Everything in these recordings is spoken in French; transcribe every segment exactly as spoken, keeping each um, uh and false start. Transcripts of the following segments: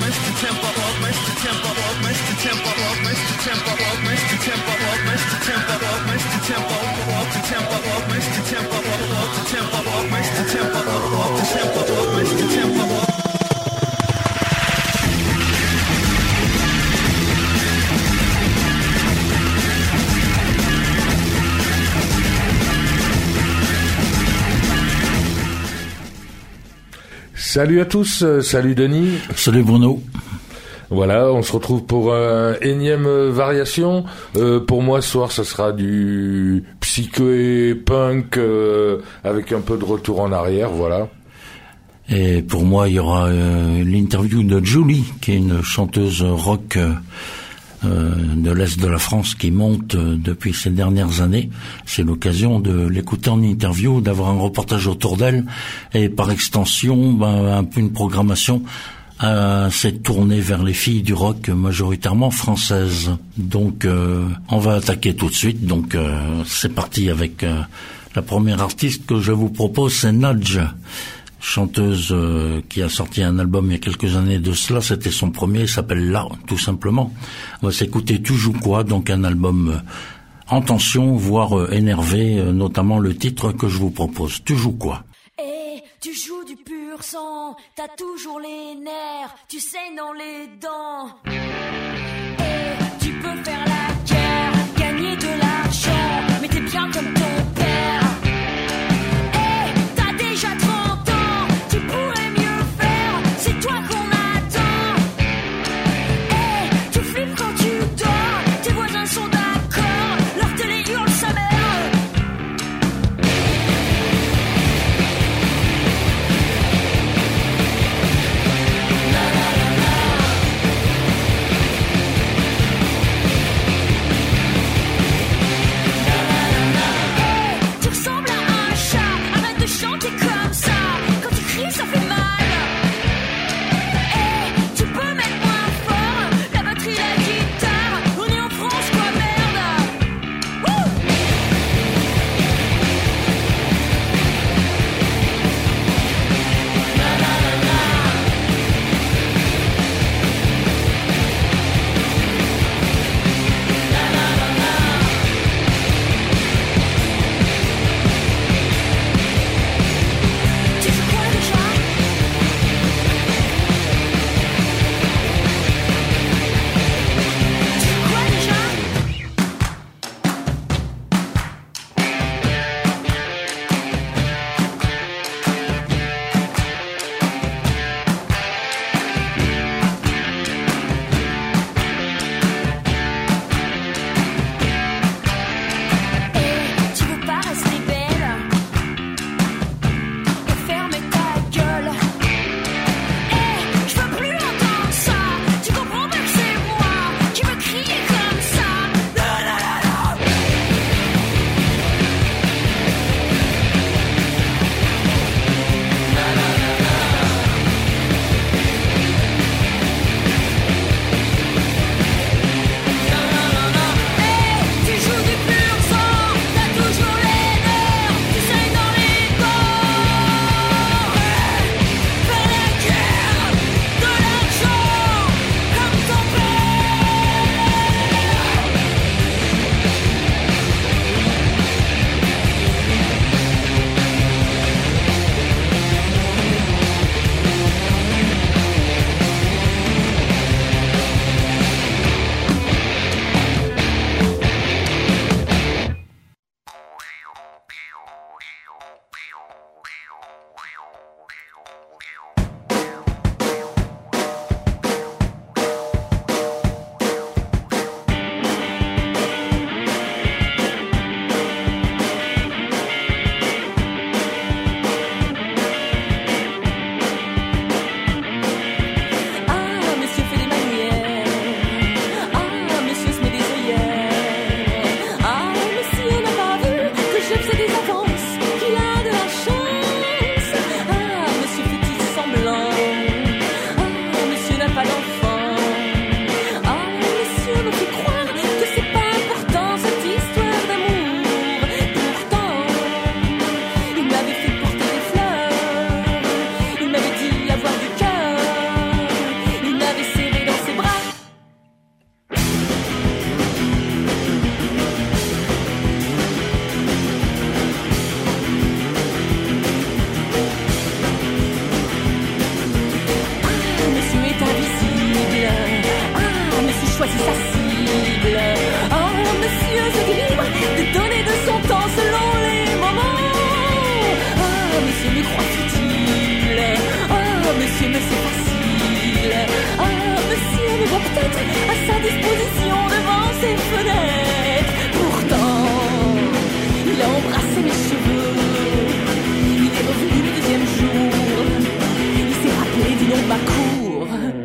Mister Tempo, Mister Tempo, Mister Tempo, Mister Tempo, Mister Tempo, Mister Tempo, Mister Tempo, Mister Tempo, Mister Tempo, Mister Tempo, Mister Tempo, Mister Tempo, Mister Tempo. Salut à tous, salut Denis. Salut Bruno. Voilà, on se retrouve pour euh, énième euh, variation. Euh, pour moi, ce soir, ça sera du psyché-punk euh, avec un peu de retour en arrière, voilà. Et pour moi, il y aura euh, l'interview de Julie, qui est une chanteuse rock euh, euh, de l'Est de la France qui monte euh, depuis ces dernières années. C'est l'occasion de l'écouter en interview, d'avoir un reportage autour d'elle et par extension, ben, un peu une programmation assez tournée vers les filles du rock majoritairement françaises. Donc euh, on va attaquer tout de suite. Donc euh, c'est parti avec euh, la première artiste que je vous propose, c'est Nudge. Chanteuse euh, qui a sorti un album il y a quelques années de cela, c'était son premier, il s'appelle Là, tout simplement. On va s'écouter Tu joues quoi, donc un album euh, en tension, voire euh, énervé, euh, notamment le titre que je vous propose, Tu joues quoi. Et tu joues du pur sang, t'as toujours les nerfs, tu saignes dans les dents. Et tu peux faire la guerre, gagner de l'argent, mais t'es bien comme ton père. La la la la. choisi sa cible. Oh, monsieur se dit libre de donner de son temps selon les moments. Oh, monsieur me croit futile. Oh, monsieur me c'est facile. Oh, monsieur me voit peut-être à sa disposition devant ses fenêtres. Pourtant, il a embrassé mes cheveux. Il est revenu le deuxième jour. Il s'est rappelé du nom de ma cour.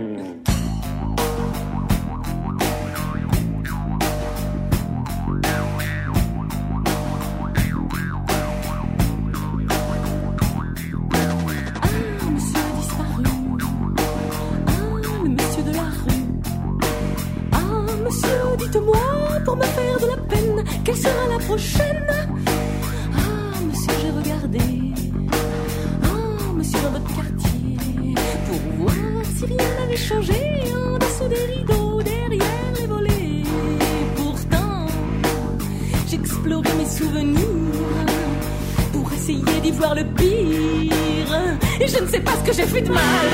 Ah, monsieur a disparu. Ah, le monsieur de la rue. Ah, monsieur, dites-moi, pour me faire de la peine, quelle sera la prochaine? Ah, monsieur, j'ai regardé. Ah, monsieur, dans votre quartier, pour voir si rien n'avait changé en dessous des rideaux, derrière les volets. Pourtant, j'explorais mes souvenirs pour essayer d'y voir le pire. Et je ne sais pas ce que j'ai fait de mal.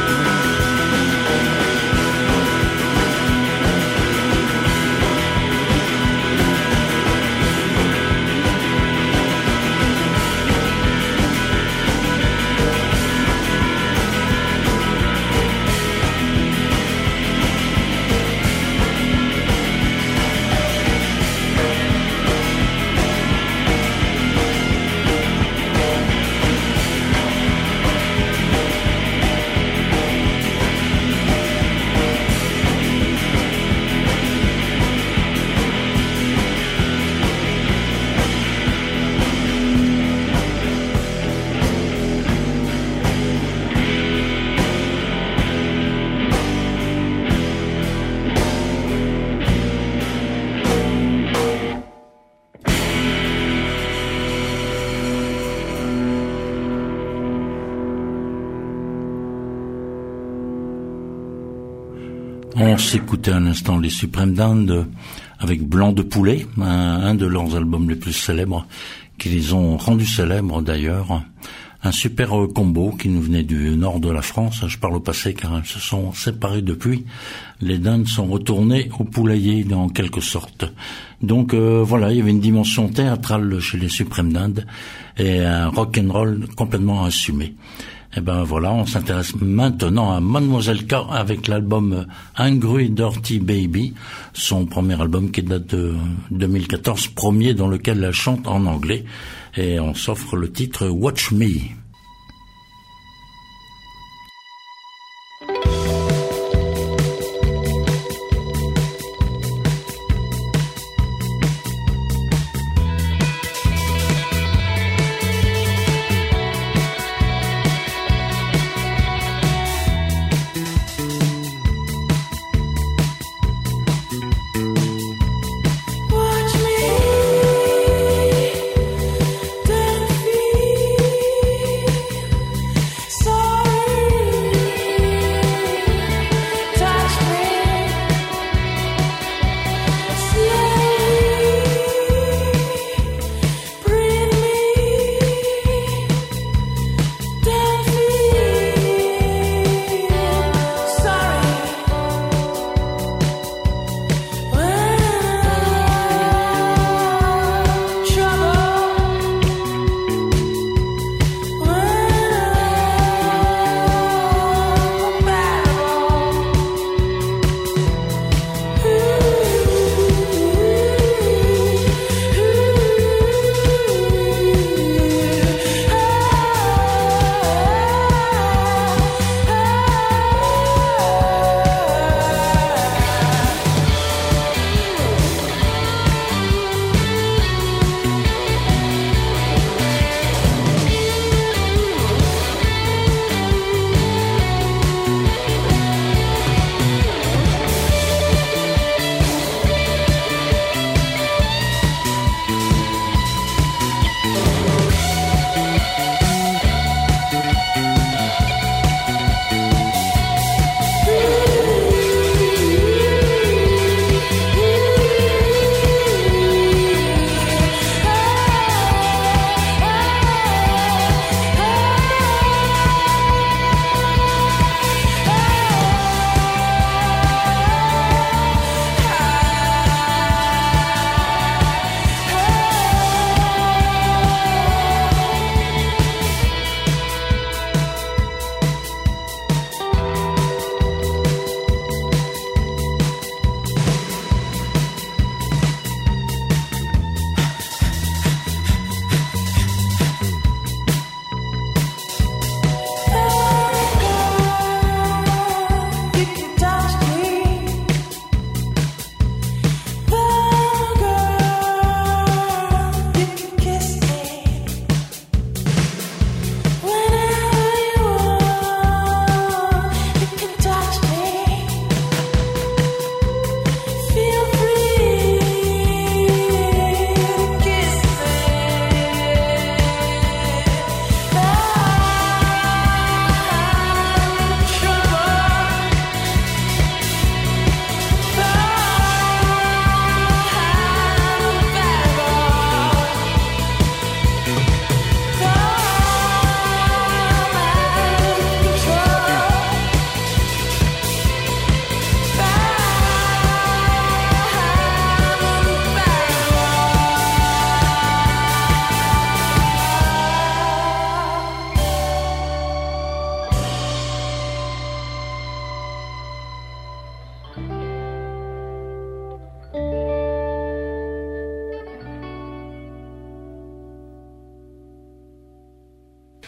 On s'écoutait un instant les Suprêmes d'Inde avec Blanc de Poulet, un, un de leurs albums les plus célèbres, qui les ont rendus célèbres d'ailleurs. Un super combo qui nous venait du nord de la France. Je parle au passé car elles se sont séparées depuis. Les dindes sont retournées au poulailler en quelque sorte. Donc euh, voilà, il y avait une dimension théâtrale chez les Suprêmes d'Inde et un rock'n'roll complètement assumé. Et ben voilà, on s'intéresse maintenant à Mademoiselle K avec l'album Hungry Dirty Baby, son premier album qui date de deux mille quatorze, premier dans lequel elle chante en anglais, et on s'offre le titre Watch Me. Watch me, don't feel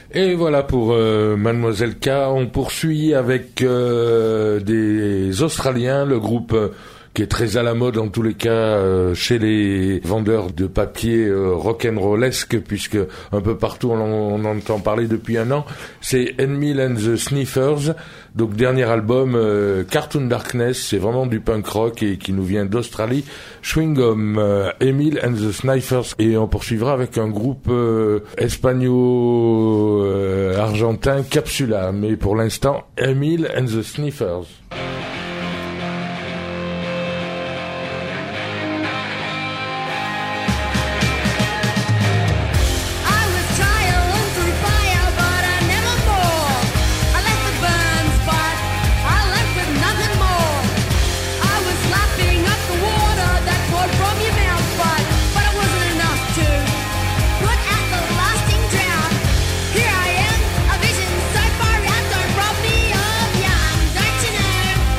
Et voilà pour euh, Mademoiselle K. On poursuit avec euh, des Australiens, le groupe euh, qui est très à la mode en tous les cas euh, chez les vendeurs de papier euh, rock'n'rollesque, puisque un peu partout on, on entend parler depuis un an. C'est Emil and the Sniffers, donc dernier album euh, Cartoon Darkness, c'est vraiment du punk rock et qui nous vient d'Australie. Chewing Gum, euh, Emil and the Sniffers, et on poursuivra avec un groupe euh, espagnol-argentin, euh, Capsula, mais pour l'instant Emil and the Sniffers. Here I am, a vision so far out, don't rob me of young, don't you know?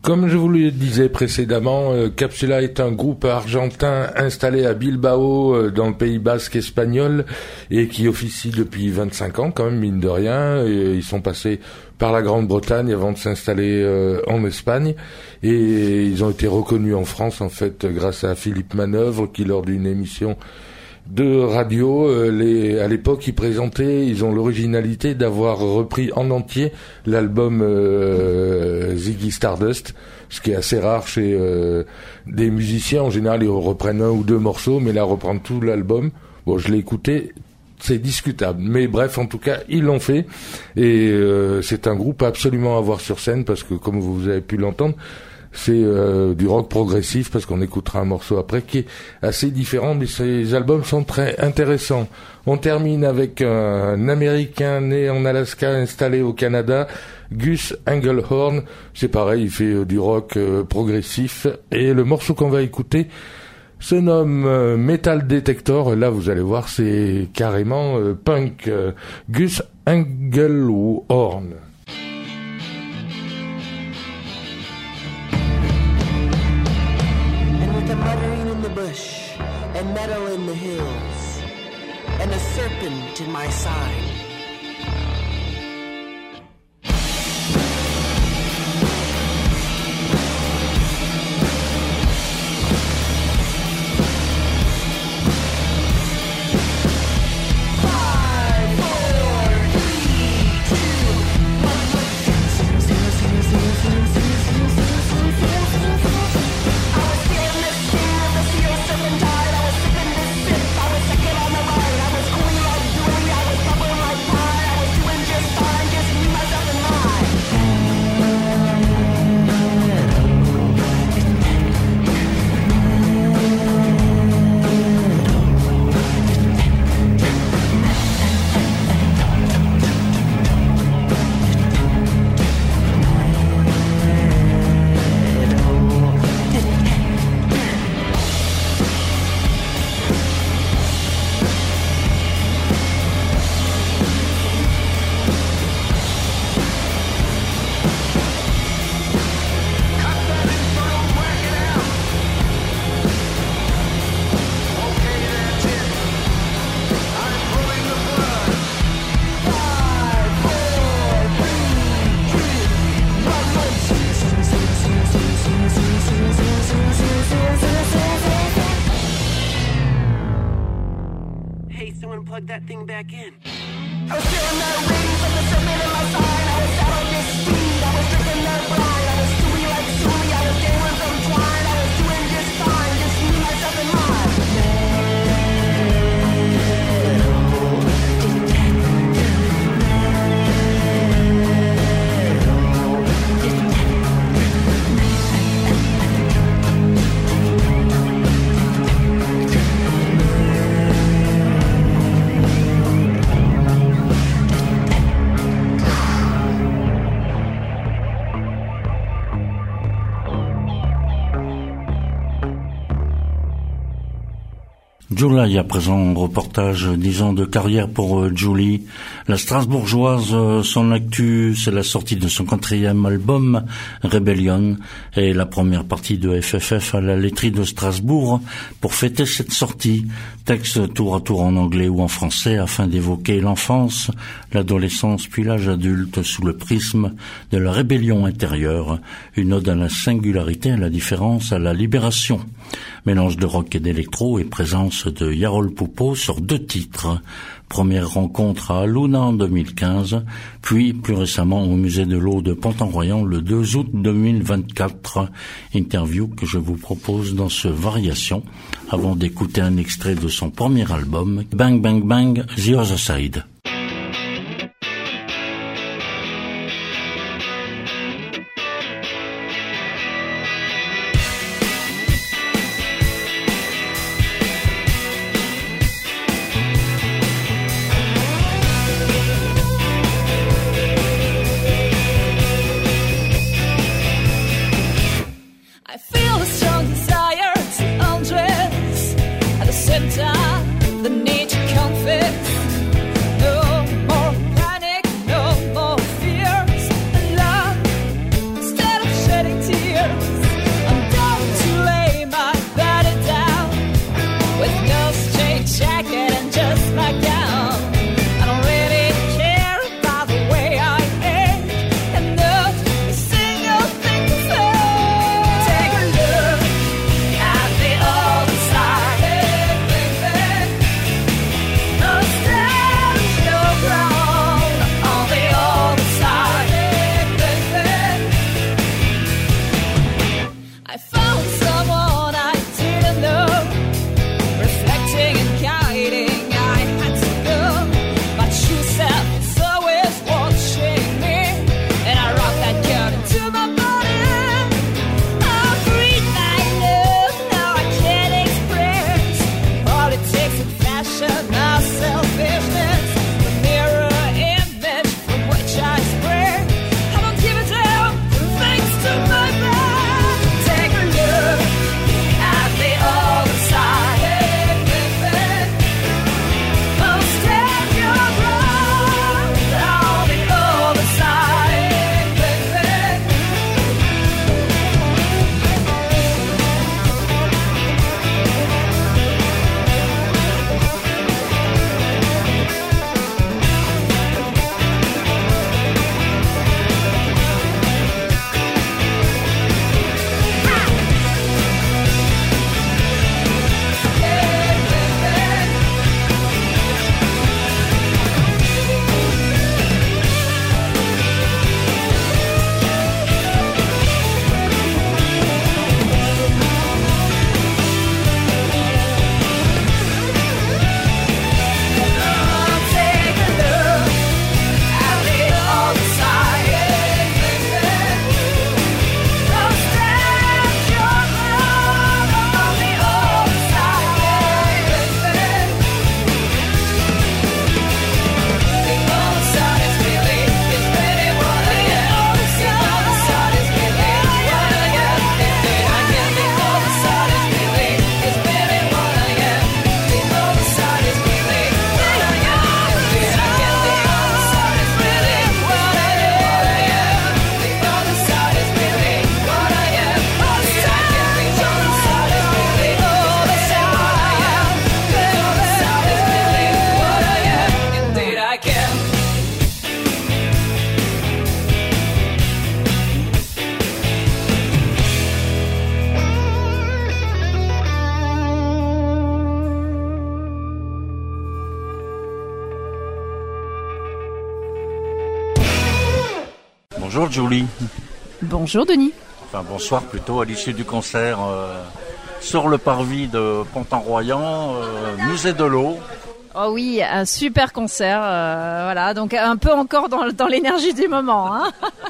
Comme je vous le disais précédemment, euh, Capsula est un groupe argentin installé à Bilbao, euh, dans le Pays Basque espagnol, et qui officie depuis vingt-cinq ans, quand même, mine de rien. Et ils sont passés par la Grande-Bretagne avant de s'installer euh, en Espagne, et ils ont été reconnus en France, en fait, grâce à Philippe Manœuvre, qui, lors d'une émission de radio, euh, les, à l'époque, ils présentaient, ils ont l'originalité d'avoir repris en entier l'album euh, Ziggy Stardust, ce qui est assez rare chez euh, des musiciens. En général, ils reprennent un ou deux morceaux, mais là, reprendre tout l'album, bon, je l'ai écouté, c'est discutable. Mais bref, en tout cas, ils l'ont fait, et euh, c'est un groupe absolument à voir sur scène, parce que, comme vous avez pu l'entendre, c'est euh, du rock progressif, parce qu'on écoutera un morceau après qui est assez différent, mais ces albums sont très intéressants. On termine avec un Américain né en Alaska, installé au Canada, Gus Engelhorn. C'est pareil, il fait euh, du rock euh, progressif, et le morceau qu'on va écouter se nomme euh, Metal Detector. Là, vous allez voir, c'est carrément euh, punk. euh, Gus Engelhorn. And meadow in the hills, and a serpent in my side. Plug that thing back in. I was feeling that rings like the serpent in my side. I was out on this speed. I was drinking that brine. I was stewy like Suey. I was dangling from twine. I was doing just fine. Just me, myself, and mine. July, à présent, reportage dix ans de carrière pour euh, Julie. La Strasbourgeoise, euh, son actu, c'est la sortie de son quatrième album, Rebellion, et la première partie de F F F à la laiterie de Strasbourg pour fêter cette sortie. Texte tour à tour en anglais ou en français afin d'évoquer l'enfance, l'adolescence puis l'âge adulte sous le prisme de la rébellion intérieure, une ode à la singularité, à la différence, à la libération. Mélange de rock et d'électro et présence de Jarol Poupeau sur deux titres. Première rencontre à Luna en deux mille quinze, puis plus récemment au musée de l'eau de Pont-en-Royan le deux août deux mille vingt-quatre. Interview que je vous propose dans ce Variation, avant d'écouter un extrait de son premier album, Bang Bang Bang, The Other Side. The need to confess I'm going to lay my body down with no straight jacket and just my gown. I don't really care about the way I ache and not a single thing to say. Take a look at the other side, baby. No steps, no ground on the other side, baby. I found someone I didn't know, reflecting and guiding. I had to go. My true self is always watching me, and I rock that girl into my body. I breathe my love, now I can't express politics and fashion, our selfishness, the mirror image from which I spread. I don't give a damn, thanks to my back. Take a look at the other side, baby. Oh, stand your ground on the other side, baby. Take a look at the other side, baby. Oh, stand your ground on the other side, baby. The other side is really, is really what I am. The other side is really what I am. Indeed, I can. The other side is really, is really what I am. The other side is really what I am. Indeed, I can. The other side is really what I am. The other side is really what I am. Indeed, I can. The other side is really what I am. The other side is really what I am. Indeed, I can. Bonjour Julie. Bonjour Denis. Enfin bonsoir plutôt, à l'issue du concert euh, sur le parvis de Pont-en-Royan, euh, musée de l'eau. Oh oui, un super concert, euh, voilà, donc un peu encore dans, dans l'énergie du moment. Hein.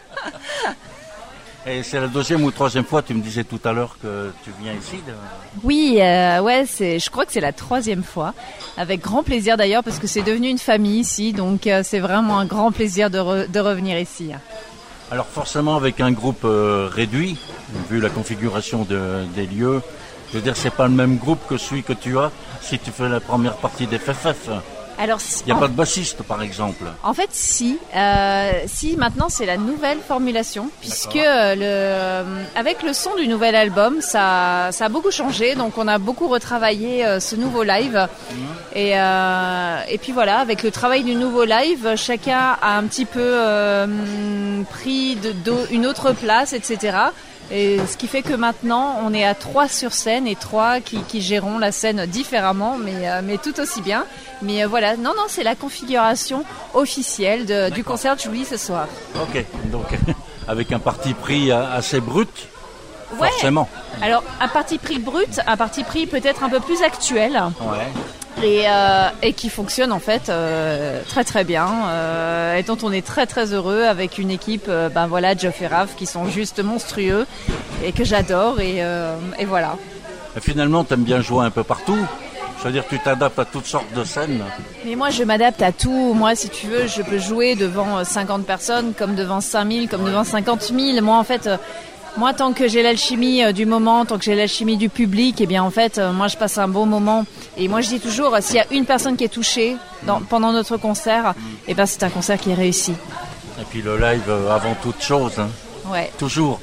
Et c'est la deuxième ou troisième fois, tu me disais tout à l'heure que tu viens ici. de- Oui, euh, ouais, c'est, je crois que c'est la troisième fois, avec grand plaisir d'ailleurs, parce que c'est devenu une famille ici, donc euh, c'est vraiment un grand plaisir de, re- de revenir ici. Alors forcément avec un groupe euh, réduit, vu la configuration de- des lieux, je veux dire c'est pas le même groupe que celui que tu as si tu fais la première partie des F F F. Alors, Il n'y a en, pas de bassiste par exemple. en fait, si, euh, si maintenant c'est la nouvelle formulation, puisque euh, le, euh, avec le son du nouvel album, ça, ça a beaucoup changé, donc on a beaucoup retravaillé euh, ce nouveau live. Et, euh, et puis voilà, avec le travail du nouveau live, chacun a un petit peu euh, pris de, de- une autre place, et cetera. Et ce qui fait que maintenant, on est à trois sur scène et trois qui, qui géreront la scène différemment, mais, euh, mais tout aussi bien. Mais euh, voilà, non, non, c'est la configuration officielle de, du concert de Julie ce soir. Ok, donc avec un parti pris a- assez brut, Ouais. forcément. Alors, un parti pris brut, un parti pris peut-être un peu plus actuel. Ouais. Et, euh, et qui fonctionne en fait euh, très très bien euh, et dont on est très très heureux avec une équipe, euh, ben voilà, Geoff et Raph qui sont juste monstrueux et que j'adore et, euh, et voilà. Et finalement, tu aimes bien jouer un peu partout. Je veux dire, tu t'adaptes à toutes sortes de scènes. Mais moi je m'adapte à tout. Moi si tu veux, je peux jouer devant cinquante personnes comme devant cinq mille, comme devant cinquante mille. Moi en fait... Euh, Moi, tant que j'ai l'alchimie euh, du moment, tant que j'ai l'alchimie du public, eh bien, en fait, euh, moi, je passe un bon moment. Et moi, je dis toujours, euh, s'il y a une personne qui est touchée dans, pendant notre concert, eh ben, c'est un concert qui est réussi. Et puis le live euh, avant toute chose. Hein. Ouais. Toujours.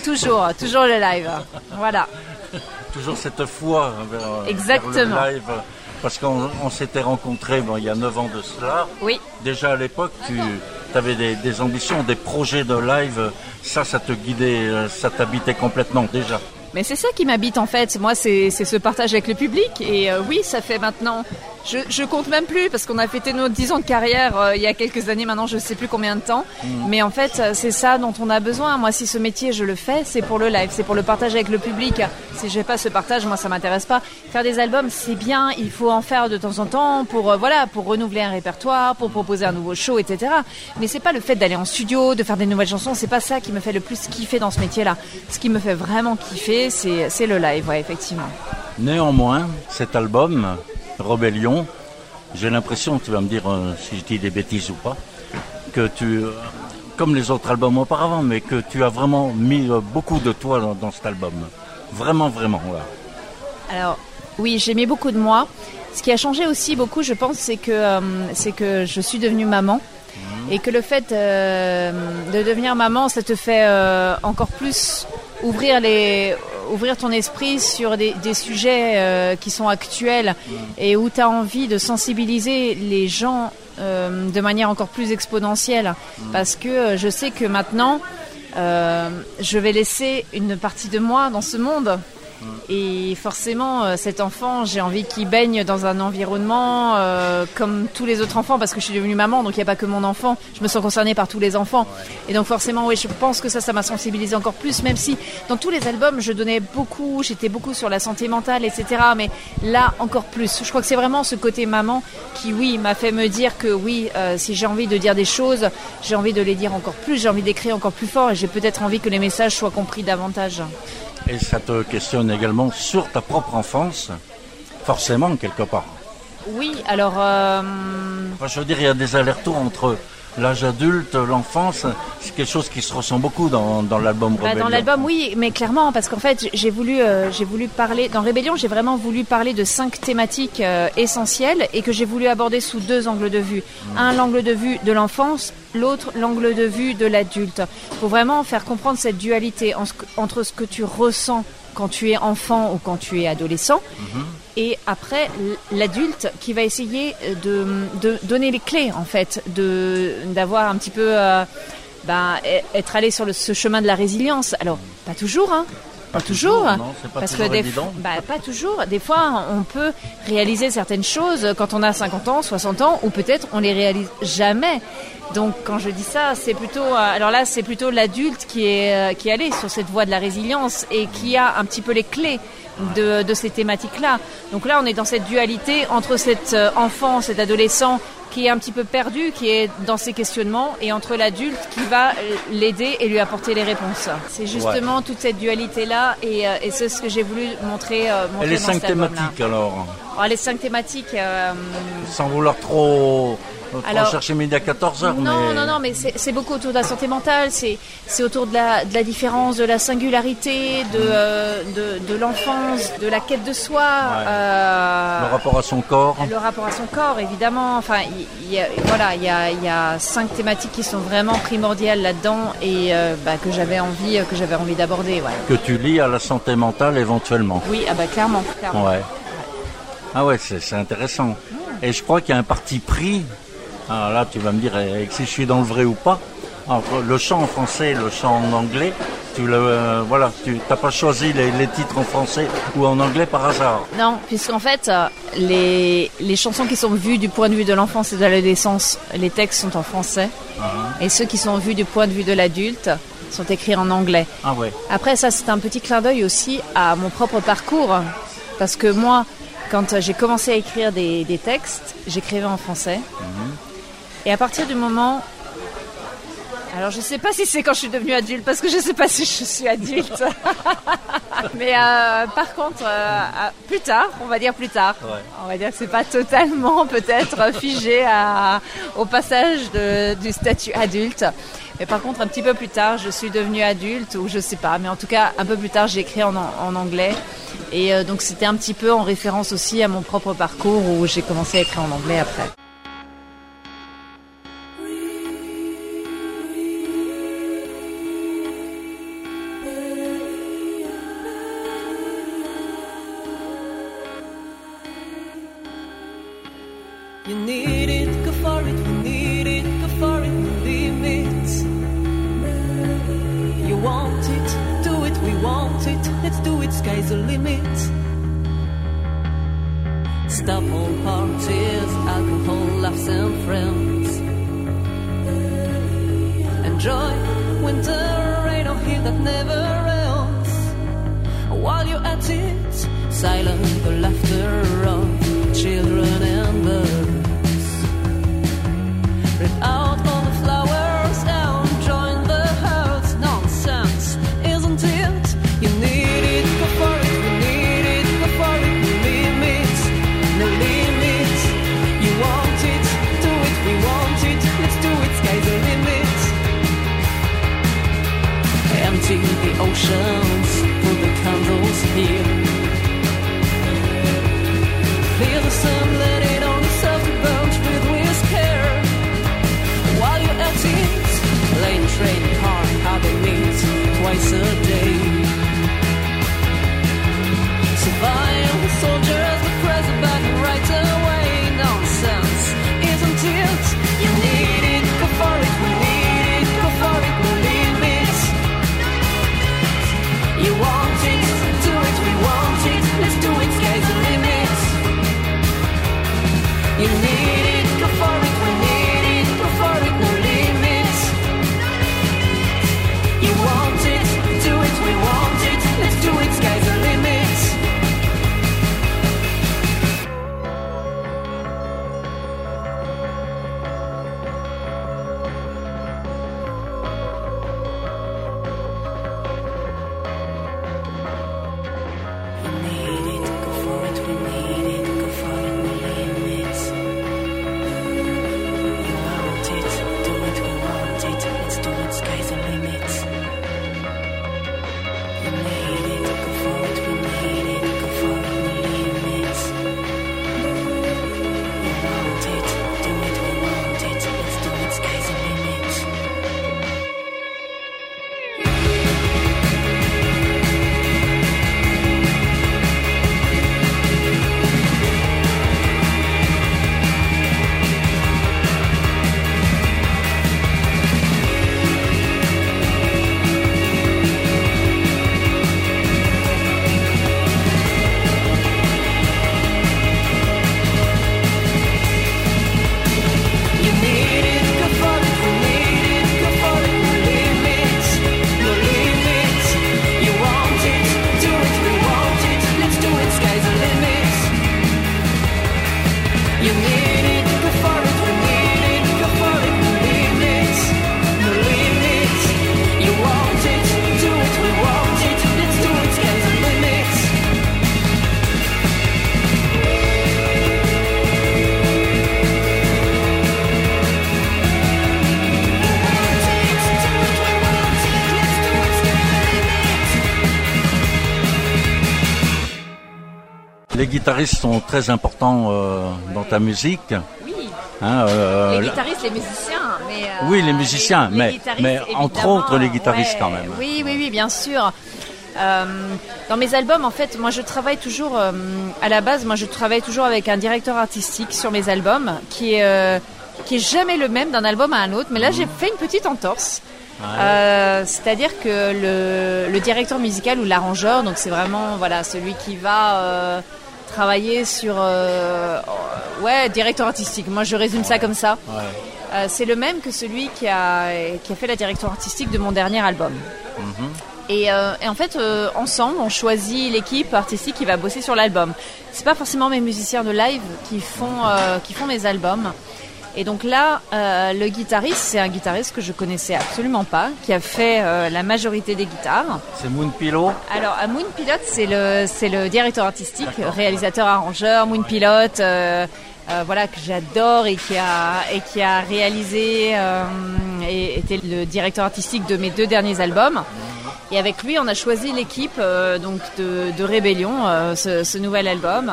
toujours, toujours le live. Voilà. Toujours cette foi vers, Exactement. vers le live. Parce qu'on on s'était rencontrés bon, il y a neuf ans de cela. Oui. Déjà à l'époque, tu avais des, des ambitions, des projets de live. Ça, ça te guidait, ça t'habitait complètement déjà. Mais c'est ça qui m'habite en fait. Moi, c'est, c'est ce partage avec le public. Et euh, oui, ça fait maintenant... Je, je compte même plus parce qu'on a fêté nos dix ans de carrière euh, il y a quelques années maintenant, je sais plus combien de temps. Mmh. Mais en fait, c'est ça dont on a besoin. Moi, si ce métier, je le fais, c'est pour le live, c'est pour le partage avec le public. Si je n'ai pas ce partage, moi, ça m'intéresse pas. Faire des albums, c'est bien. Il faut en faire de temps en temps pour, euh, voilà, pour renouveler un répertoire, pour proposer un nouveau show, et cetera. Mais c'est pas le fait d'aller en studio, de faire des nouvelles chansons. C'est pas ça qui me fait le plus kiffer dans ce métier-là. Ce qui me fait vraiment kiffer, c'est, c'est le live, ouais, effectivement. Néanmoins, cet album, Rebellion, j'ai l'impression, tu vas me dire euh, si je dis des bêtises ou pas, que tu, euh, comme les autres albums auparavant, mais que tu as vraiment mis euh, beaucoup de toi dans, dans cet album. Vraiment, vraiment, là. Alors, oui, j'ai mis beaucoup de moi. Ce qui a changé aussi beaucoup, je pense, c'est que, euh, c'est que je suis devenue maman. Mmh. Et que le fait euh, de devenir maman, ça te fait euh, encore plus ouvrir les... ouvrir ton esprit sur des, des sujets euh, qui sont actuels mmh. et où tu as envie de sensibiliser les gens euh, de manière encore plus exponentielle. Mmh. Parce que euh, je sais que maintenant, euh, je vais laisser une partie de moi dans ce monde. Mmh. Et forcément, euh, cet enfant, j'ai envie qu'il baigne dans un environnement euh, comme tous les autres enfants, parce que je suis devenue maman, donc il n'y a pas que mon enfant. Je me sens concernée par tous les enfants. Ouais. Et donc forcément, oui, je pense que ça, ça m'a sensibilisée encore plus, même si dans tous les albums, je donnais beaucoup, j'étais beaucoup sur la santé mentale, et cetera. Mais là, encore plus. Je crois que c'est vraiment ce côté maman qui, oui, m'a fait me dire que oui, euh, si j'ai envie de dire des choses, j'ai envie de les dire encore plus, j'ai envie d'écrire encore plus fort, et j'ai peut-être envie que les messages soient compris davantage. Et ça te questionne également sur ta propre enfance, forcément, quelque part. Oui, alors... Euh... Enfin, je veux dire, il y a des allers-retours entre l'âge adulte, l'enfance, c'est quelque chose qui se ressent beaucoup dans, dans l'album Rebellion. Bah, dans l'album, oui, mais clairement, parce qu'en fait, j'ai voulu, euh, j'ai voulu parler... Dans Rebellion, j'ai vraiment voulu parler de cinq thématiques euh, essentielles et que j'ai voulu aborder sous deux angles de vue. Mmh. Un, l'angle de vue de l'enfance, l'autre, l'angle de vue de l'adulte. Il faut vraiment faire comprendre cette dualité en ce que, entre ce que tu ressens quand tu es enfant ou quand tu es adolescent, mmh. et après l'adulte qui va essayer de, de donner les clés en fait, de d'avoir un petit peu, euh, ben, être allé sur le, ce chemin de la résilience. Alors pas toujours, hein. Pas, pas toujours, toujours. Non, c'est pas parce toujours que des évident. f... bah, pas toujours. Des fois, on peut réaliser certaines choses quand on a cinquante ans, soixante ans, ou peut-être on les réalise jamais. Donc, quand je dis ça, c'est plutôt, euh, alors là, c'est plutôt l'adulte qui est euh, qui est allé sur cette voie de la résilience et qui a un petit peu les clés de de ces thématiques-là. Donc là, on est dans cette dualité entre cet euh, enfant, cet adolescent qui est un petit peu perdu, qui est dans ses questionnements, et entre l'adulte qui va l'aider et lui apporter les réponses. C'est justement ouais. toute cette dualité-là, et, euh, et c'est ce que j'ai voulu montrer, euh, montrer et les dans cinq cet album-là. thématiques alors alors, les cinq thématiques... Euh, sans vouloir trop... Alors, chercher midi à quatorze heures. Non, mais... non, non, mais c'est, c'est beaucoup autour de la santé mentale, c'est, c'est autour de la, de la différence, de la singularité, de, euh, de, de l'enfance, de la quête de soi. Ouais. Euh, le rapport à son corps. Le rapport à son corps, évidemment. Enfin, il y, y a, voilà, il y a, y a cinq thématiques qui sont vraiment primordiales là-dedans et euh, bah, que j'avais envie, que j'avais envie d'aborder. Ouais. Que tu lis à la santé mentale éventuellement. Oui, ah bah clairement, clairement. Ouais. Ah ouais, c'est, c'est intéressant. Mmh. Et je crois qu'il y a un parti pris. Alors là, tu vas me dire eh, si je suis dans le vrai ou pas. Entre le chant en français et le chant en anglais, tu le, euh, voilà, tu n'as pas choisi les, les titres en français ou en anglais par hasard. Non, puisqu'en fait, les, les chansons qui sont vues du point de vue de l'enfance et de l'adolescence, les textes sont en français. Uh-huh. Et ceux qui sont vus du point de vue de l'adulte sont écrits en anglais. Ah ouais. Après, ça, c'est un petit clin d'œil aussi à mon propre parcours. Parce que moi, quand j'ai commencé à écrire des, des textes, j'écrivais en français. Uh-huh. Et à partir du moment... Alors, je ne sais pas si c'est quand je suis devenue adulte, parce que je ne sais pas si je suis adulte. Mais euh, par contre, euh, plus tard, on va dire plus tard. Ouais. On va dire que ce n'est pas totalement peut-être figé à, au passage de, du statut adulte. Mais par contre, un petit peu plus tard, je suis devenue adulte, ou je ne sais pas. Mais en tout cas, un peu plus tard, j'ai écrit en, en anglais. Et euh, donc, c'était un petit peu en référence aussi à mon propre parcours, où j'ai commencé à écrire en anglais après. You need it, go for it, we need it, go for it, no limits. You want it, do it, we want it, let's do it, sky's the limit. Stop all parties, alcohol, laughs and friends. Enjoy winter rain or heat that never ends. While you're at it, silent the laughter of children and birds. Rip out all the flowers and join the herds. Nonsense, isn't it? You need it, go for it, we need it, go for it, no limits, no limits. You want it, do it, we want it, let's do it, sky's the limit. Empty the oceans, put the candles here. Clear the sun, let it only serve to burn with whisker. While you're at it, lane, train, car, how they meet twice a day. Survive, soldiers, but press the button right away. Nonsense, isn't it? You need it, go for it, we need it, go for it, no limits. You want it, do it, we want it, let's do it, sky's the limit. You need it, go for it, we need it, go for it, no limits. You want it, do it, we want it, let's do it, sky's the limit. Les guitaristes sont très importants euh, dans ta musique. Oui. Hein, euh, les guitaristes, les musiciens. Mais, euh, oui, les musiciens, les, mais, les mais entre autres les guitaristes ouais, quand même. Oui, oui, oui, bien sûr. Euh, dans mes albums, en fait, moi je travaille toujours, euh, à la base, moi je travaille toujours avec un directeur artistique sur mes albums qui est, euh, qui est jamais le même d'un album à un autre. Mais là, mmh. j'ai fait une petite entorse. Ouais. Euh, c'est-à-dire que le, le directeur musical ou l'arrangeur, donc c'est vraiment voilà celui qui va euh, travailler sur euh, ouais directeur artistique. Moi je résume ça comme ça. Ouais. Euh, c'est le même que celui qui a qui a fait la direction artistique de mon dernier album. Mm-hmm. Et, euh, et en fait euh, ensemble on choisit l'équipe artistique qui va bosser sur l'album. C'est pas forcément mes musiciens de live qui font euh, qui font mes albums. Et donc là, euh, le guitariste, c'est un guitariste que je connaissais absolument pas, qui a fait euh, la majorité des guitares. C'est Moon Pilot. Alors, à Moon Pilot, c'est le c'est le directeur artistique, D'accord. réalisateur, arrangeur. Moon Pilot, euh, euh, voilà que j'adore et qui a et qui a réalisé euh, et était le directeur artistique de mes deux derniers albums. Et avec lui, on a choisi l'équipe euh, donc de, de Rébellion, euh, ce, ce nouvel album.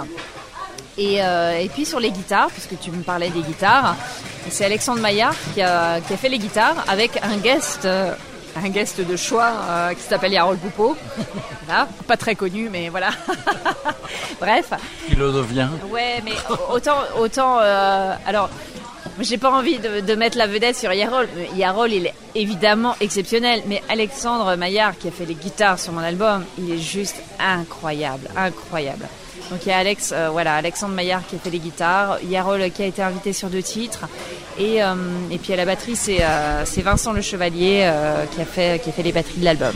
Et, euh, et puis sur les guitares, puisque tu me parlais des guitares, c'est Alexandre Maillard qui a, qui a fait les guitares avec un guest euh, un guest de choix euh, qui s'appelle Yarol Poupeau. Voilà, pas très connu, mais voilà. Bref. Qui le devient. Ouais, mais autant, autant. Euh, alors, j'ai pas envie de, de mettre la vedette sur Yarol. Yarol, il est évidemment exceptionnel, mais Alexandre Maillard, qui a fait les guitares sur mon album, il est juste incroyable, incroyable. Donc il y a Alex, euh, voilà, Alexandre Maillard qui a fait les guitares, Yarol qui a été invité sur deux titres, et euh, et puis à la batterie c'est euh, c'est Vincent Le Chevalier euh, qui a fait qui a fait les batteries de l'album.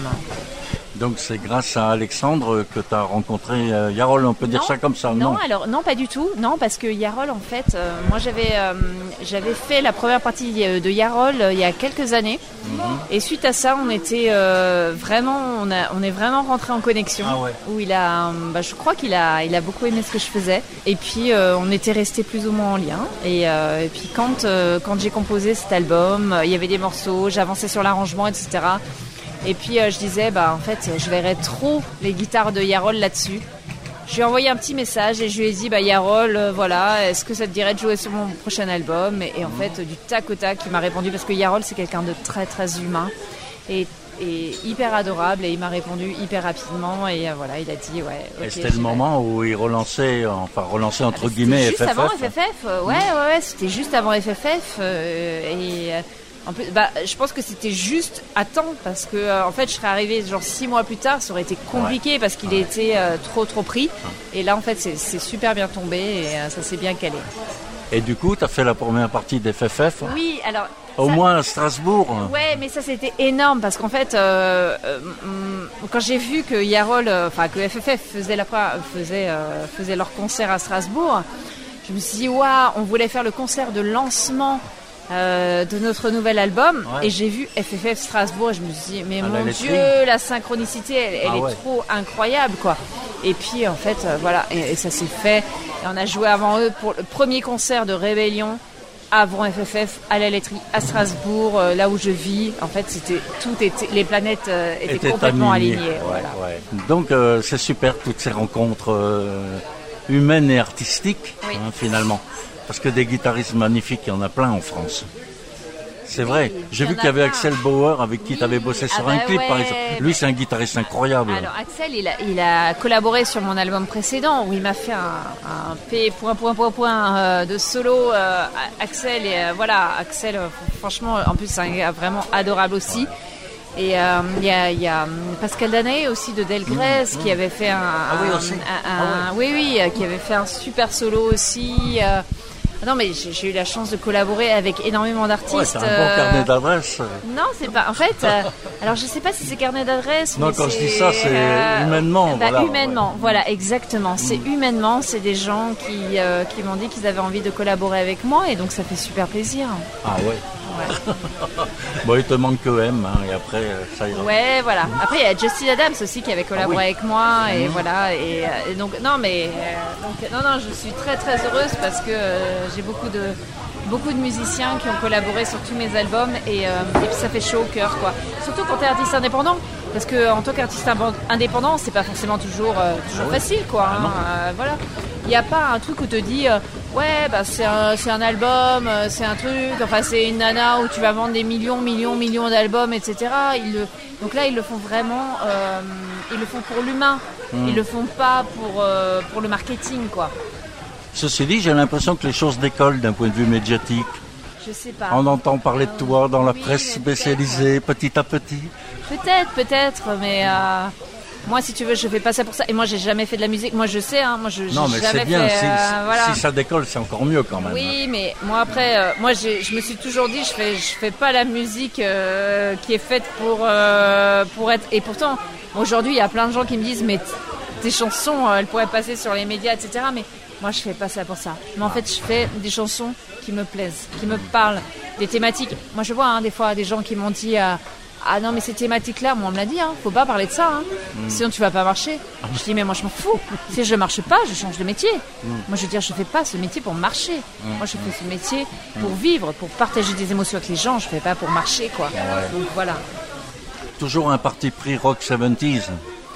Donc c'est grâce à Alexandre que tu as rencontré euh, Yarol, on peut dire Non, ça comme ça, non non? Alors non, pas du tout. Non, parce que Yarol, en fait, euh, moi j'avais euh, j'avais fait la première partie de Yarol euh, il y a quelques années, mm-hmm. et suite à ça, on était euh, vraiment, on a, on est vraiment rentré en connexion. Ah ouais. Où il a, bah, je crois qu'il a, il a beaucoup aimé ce que je faisais. Et puis euh, on était restés plus ou moins en lien. Et, euh, et puis quand euh, quand j'ai composé cet album, euh, il y avait des morceaux, j'avançais sur l'arrangement, et cetera. Et puis euh, je disais, bah en fait, je verrais trop les guitares de Yarol là-dessus. Je lui ai envoyé un petit message et je lui ai dit, bah Yarol, euh, voilà, est-ce que ça te dirait de jouer sur mon prochain album? et, et en fait, du tac au tac, il m'a répondu, parce que Yarol, c'est quelqu'un de très très humain et, et hyper adorable, et il m'a répondu hyper rapidement, et euh, voilà, il a dit, ouais. Okay, et c'était le moment où il relançait, enfin relançait entre ah, bah, guillemets juste F F F. Avant F F F, euh, ouais, ouais, ouais, c'était juste avant F F F, euh, et. Euh, En plus, bah, je pense que c'était juste à temps, parce que euh, en fait je serais arrivée genre six mois plus tard, ça aurait été compliqué, ouais. parce qu'il ouais. était euh, trop trop pris. Et là en fait c'est, c'est super bien tombé, et euh, ça s'est bien calé. Et du coup tu as fait la première partie d'F F F? Oui, alors... Au ça... moins à Strasbourg. Ouais, mais ça c'était énorme, parce qu'en fait euh, euh, quand j'ai vu que Yarol, enfin euh, que F F F faisait, la, faisait, euh, faisait leur concert à Strasbourg, je me suis dit waouh, on voulait faire le concert de lancement Euh, de notre nouvel album, ouais. et j'ai vu F F F Strasbourg et je me suis dit mais ah, mon Dieu, la synchronicité elle, elle ah, est ouais. trop incroyable quoi. Et puis en fait euh, voilà, et, et ça s'est fait, et on a joué avant eux pour le premier concert de Rébellion avant F F F à la laiterie à Strasbourg, euh, là où je vis. En fait c'était tout était, les planètes euh, étaient Était complètement alignées, alignées, ouais, voilà. ouais. Donc euh, c'est super toutes ces rencontres euh, humaines et artistiques, oui. hein, finalement. Parce que des guitaristes magnifiques, il y en a plein en France. C'est oui, vrai. J'ai vu qu'il y avait plein. Axel Bauer avec qui oui. tu avais bossé sur ah un bah clip, ouais. par exemple. Lui, c'est un guitariste incroyable. Alors, Axel, il a, il a collaboré sur mon album précédent où il m'a fait un, un P point, point, point, point euh, de solo. Euh, Axel, et euh, voilà, Axel, euh, franchement, en plus, c'est un gars vraiment adorable aussi. Et il euh, y, a, y a Pascal Danet aussi de Delgrès mmh, qui mmh. avait fait un, ah oui, aussi. un, un, ah un oui oui qui avait fait un super solo aussi. Euh, Non mais j'ai, j'ai eu la chance de collaborer avec énormément d'artistes. Ouais, c'est un bon carnet d'adresses. Non, c'est pas. En fait, euh, alors je sais pas si c'est carnet d'adresses. Non, mais quand c'est, je dis ça, c'est euh, humainement. Bah, voilà, humainement, ouais. voilà, exactement. Mm. C'est humainement, c'est des gens qui euh, qui m'ont dit qu'ils avaient envie de collaborer avec moi, et donc ça fait super plaisir. Ah ouais. Ouais. Bon, il te manque que M, hein, et après ça ira. Ouais, voilà. Après il y a Justin Adams aussi qui avait collaboré ah, oui. avec moi, et mmh. voilà. Et, et donc non, mais euh, donc non, non, je suis très très heureuse parce que euh, j'ai beaucoup de beaucoup de musiciens qui ont collaboré sur tous mes albums, et, euh, et puis ça fait chaud au cœur, quoi. Surtout quand t'es artiste indépendant, parce que en tant qu'artiste indépendant, c'est pas forcément toujours euh, toujours ah, facile, quoi. Hein. Euh, voilà. Il n'y a pas un truc où te dit euh, ouais bah c'est un c'est un album, euh, c'est un truc, enfin c'est une nana où tu vas vendre des millions millions millions d'albums, et cetera. Ils le, donc là ils le font vraiment, euh, ils le font pour l'humain, mmh. ils le font pas pour euh, pour le marketing, quoi. Ceci dit, j'ai l'impression que les choses décollent d'un point de vue médiatique. Je sais pas. On entend parler de toi dans la oui, presse spécialisée, petit à petit. Peut-être, peut-être, mais euh, moi, si tu veux, je fais pas ça pour ça. Et moi, j'ai jamais fait de la musique. Moi, je sais, hein. Moi, je j'ai non, mais jamais c'est bien. fait. Si, euh, voilà. si ça décolle, c'est encore mieux quand même. Oui, mais moi après, euh, moi, j'ai, je me suis toujours dit, je fais, je fais pas la musique euh, qui est faite pour euh, pour être. Et pourtant, aujourd'hui, il y a plein de gens qui me disent, mais t- tes chansons, elles pourraient passer sur les médias, et cetera. Mais moi, je fais pas ça pour ça. Mais en fait, je fais des chansons qui me plaisent, qui me parlent, des thématiques. Moi, je vois hein, des fois des gens qui m'ont dit euh, ah non, mais ces thématiques-là, moi, on me l'a dit, hein, faut pas parler de ça, hein, mm. sinon tu vas pas marcher. Je dis mais moi, je m'en fous. Si je marche pas, je change de métier. Mm. Moi, je veux dire, je fais pas ce métier pour marcher. Mm. Moi, je fais ce métier pour mm. vivre, pour partager des émotions avec les gens. Je fais pas pour marcher, quoi. Ouais. Donc voilà. Toujours un parti pris rock soixante-dix.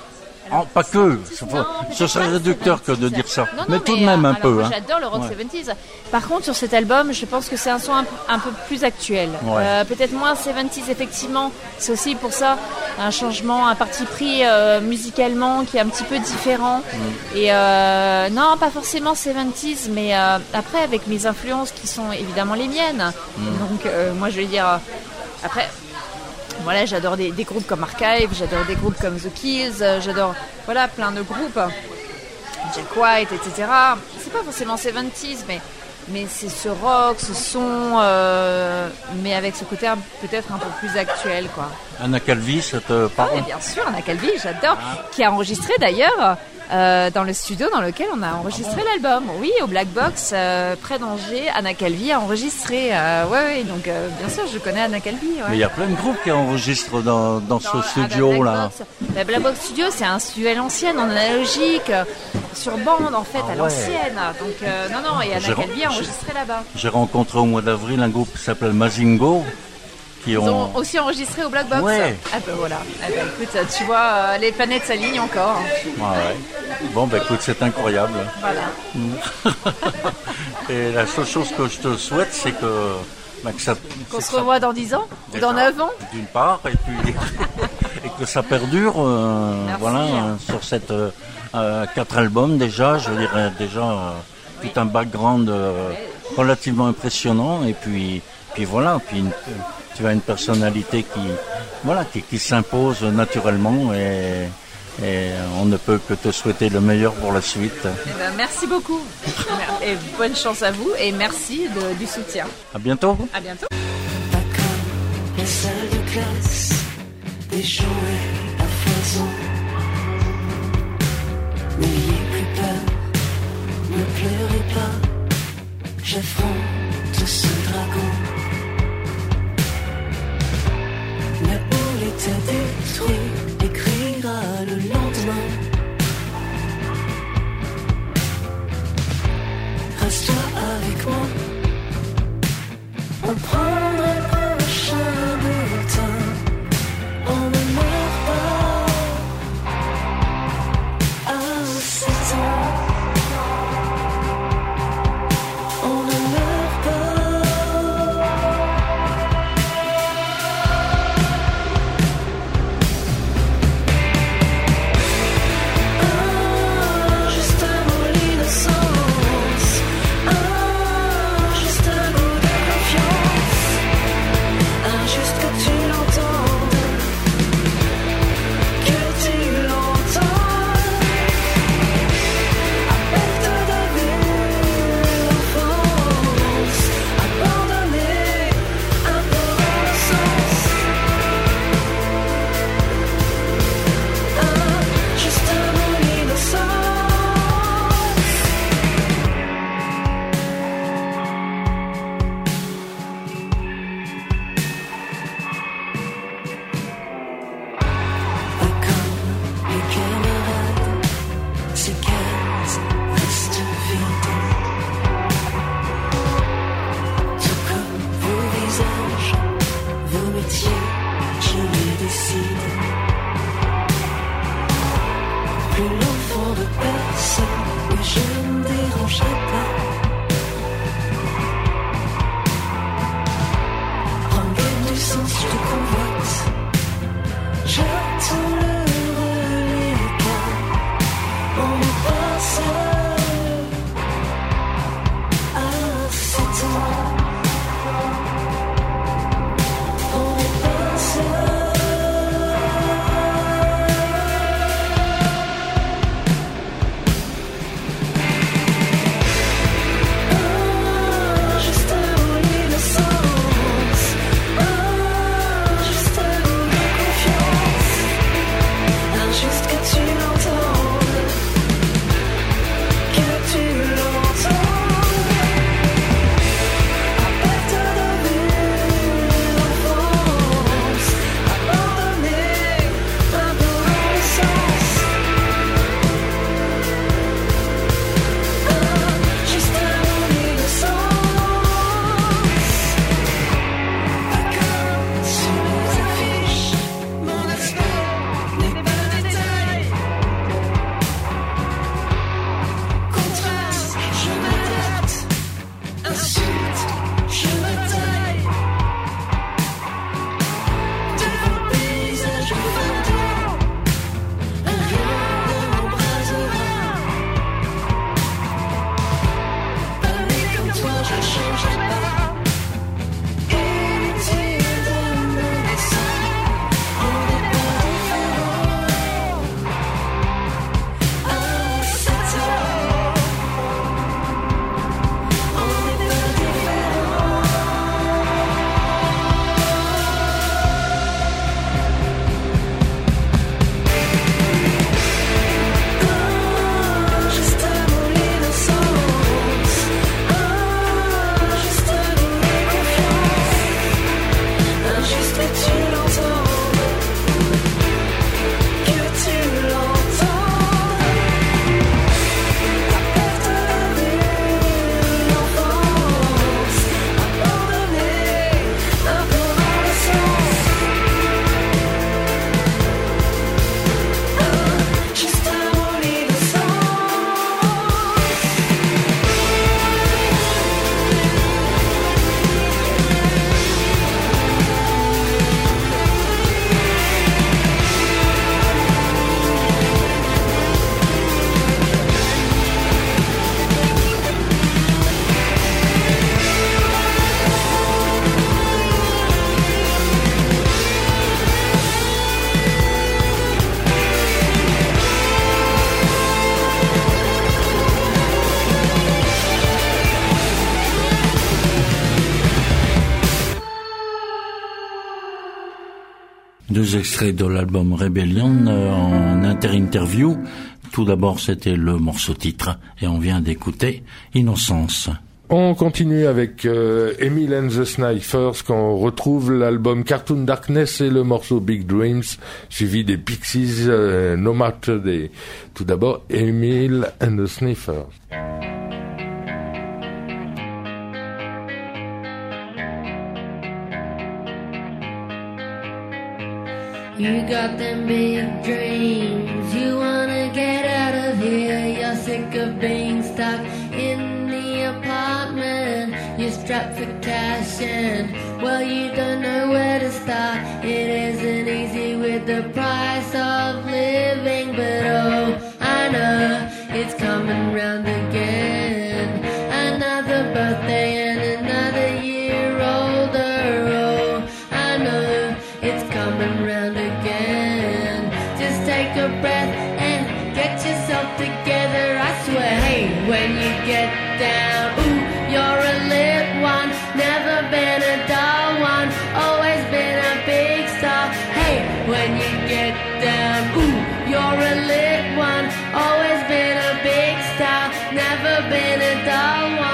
Oh, pas que, ce, Non, mais ce serait pas réducteur que de soixante-dix. dire ça. Non, non, mais tout de même euh, un alors, peu. moi, Hein. J'adore le rock Ouais. soixante-dix. Par contre, sur cet album, je pense que c'est un son un, un peu plus actuel. Ouais. Euh, peut-être moins soixante-dix, effectivement. C'est aussi pour ça un changement, un parti pris euh, musicalement qui est un petit peu différent. Mm. Et euh, non, pas forcément soixante-dix, mais euh, après, avec mes influences qui sont évidemment les miennes. Mm. Donc, euh, moi, je vais dire... Après... Voilà, j'adore des, des groupes comme Archive, j'adore des groupes comme The Kills, euh, j'adore voilà, plein de groupes, Jack White, et cetera. C'est pas forcément soixante-dix, mais, mais c'est ce rock, ce son, euh, mais avec ce côté un- peut-être un peu plus actuel, quoi. Anna Calvi, ça te Ah parle? oui, bien sûr, Anna Calvi, j'adore, qui a enregistré d'ailleurs euh, dans le studio dans lequel on a enregistré l'album. Oui, au Black Box, euh, près d'Angers, Anna Calvi a enregistré. Euh, ouais, ouais, donc euh, bien sûr, je connais Anna Calvi. Ouais. Mais il y a plein de groupes qui enregistrent dans, dans Dans- ce ah, bah, studio-là. Black Box. La Black Box Studio, c'est un studio à l'ancienne, en analogique, euh, sur bande en fait, Ah à ouais. l'ancienne. Donc euh, non, non, et Anna J'ai- Calvi a enregistré là-bas. J'ai rencontré au mois d'avril un groupe qui s'appelle Mazingo, qui Ils ont... ont aussi enregistré au Black Box. Ouais. Ah ben voilà. Ah ben, écoute, tu vois, euh, les planètes s'alignent encore. Ouais, ouais. Bon, ben écoute, c'est incroyable. Voilà. Et la seule chose que je te souhaite, c'est que, ben, que ça... Qu'on c'est se que ça- revoit dans dix ans ou Déjà, dans neuf ans. D'une part, et puis et que ça perdure, euh, Merci. voilà, euh, sur cette euh, euh, quatre albums déjà, je dirais déjà euh, tout un background euh, relativement impressionnant, et puis puis voilà, puis une- tu as une personnalité qui voilà qui, qui s'impose naturellement, et, et on ne peut que te souhaiter le meilleur pour la suite. Eh ben, merci beaucoup. Et bonne chance à vous et merci de- du soutien. À bientôt. À bientôt. Pas comme les salles de classe, des jouets à foison. N'ayez plus peur, ne pleurez pas, j'affronte ce dragon. Là où l'état détruit écrira le lendemain. Reste-toi avec moi. On prendra le prochain bulletin. On ne meurt pas à sept ans. On ne meurt pas. Ah, juste un mot d'innocence. Ah, juste un goût de confiance. Ah, juste que tu l'entendes. Que tu l'entendes. À perte de vue l'enfance. Abandonné, un peu dans le sens. Ah, juste un mot d'innocence. Pas comme les camarades, ces cases restent vides. Tout comme vos visages, vos métiers, je les décide. Plus l'enfant de personne, mais je ne dérangerai pas. Rengaine du sens, je te convoite. J'attends le reliquat. On n'est pas seul à sept ans. On n'est pas seul. Ah, juste un mot d'innocence. Ah, juste un mot Deux extraits de l'album Rebellion euh, en inter-interview. Tout d'abord, c'était le morceau titre et on vient d'écouter Innocence. On continue avec euh, Emil and the Snipers, quand on retrouve l'album Cartoon Darkness et le morceau Big Dreams, suivi des Pixies, euh, No Matter Day. Tout d'abord, Emil and the Sniffers. You got them big dreams, you wanna get out of here. You're sick of being stuck in the apartment. You're strapped for cash and, well, you don't know where to start. It isn't easy with the price of living, but oh, I know it's coming round again. Another birthday and another year older. Oh, I know it's coming round again. Just take a breath and get yourself together. I swear, hey, when you get down, ooh, you're a lit one. Never been a dull one, always been a big star. Hey, when you get down, ooh, you're a lit one. Always been a big star, never been a dull one.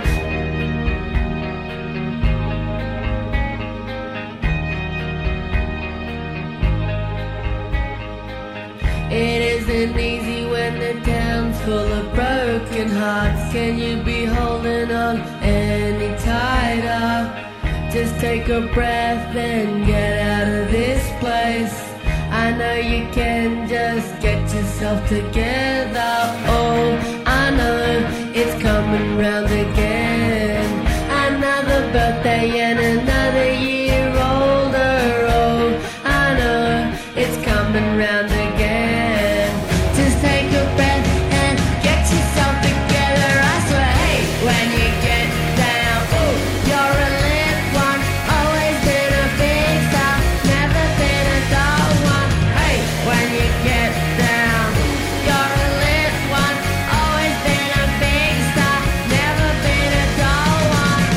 It isn't easy when the town's full of broken hearts. Can you be holding on any tighter? Just take a breath and get out of this place. I know you can, just get yourself together. Oh, I know it's coming round again. Another birthday and another year older. Oh, I know it's coming round again. Just take a breath and get yourself together. I swear, hey, when you get down, ooh, you're a lit one. Always been a big star, never been a dull one. Hey, when you get down, you're a lit one. Always been a big star, never been a dull one.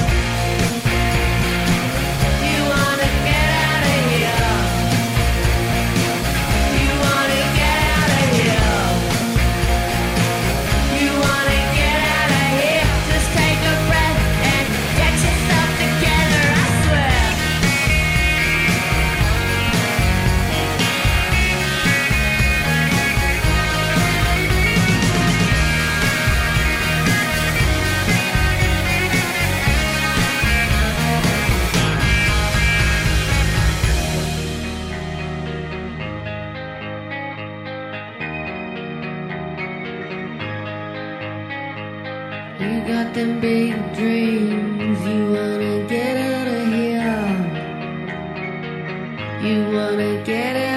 You wanna get out of here. You wanna get out of here. You wanna get out of here. Just take a breath and get yourself together, I swear. You got them big dreams, you wanna get out of here. You wanna get out